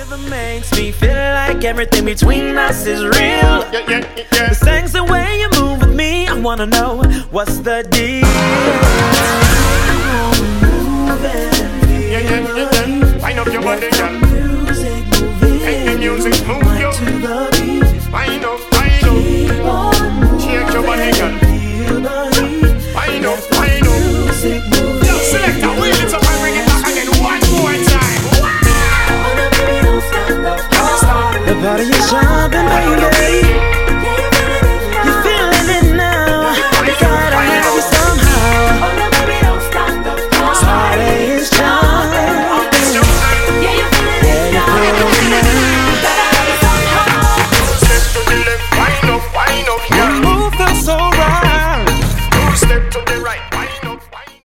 rhythm makes me feel like everything between us is real. The things the way you move with me, I wanna know what's the deal. Move and feel.